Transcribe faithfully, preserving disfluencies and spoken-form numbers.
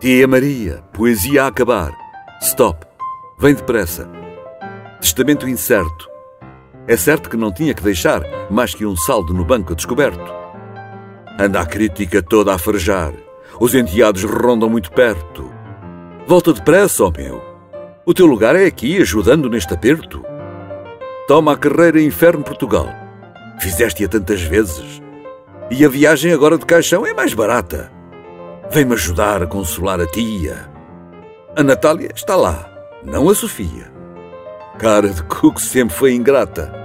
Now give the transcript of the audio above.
Tia Maria, poesia a acabar. Stop. Vem depressa. Testamento incerto. É certo que não tinha que deixar mais que um saldo no banco a descoberto. Anda a crítica toda a farejar. Os enteados rondam muito perto. Volta depressa, ó meu. O teu lugar é aqui, ajudando neste aperto. Toma a carreira Inferno-Portugal. Fizeste-a tantas vezes. E a viagem agora de caixão é mais barata. Vem-me ajudar a consolar a tia. A Natália está lá, não a Sofia. Cara de cu que sempre foi ingrata.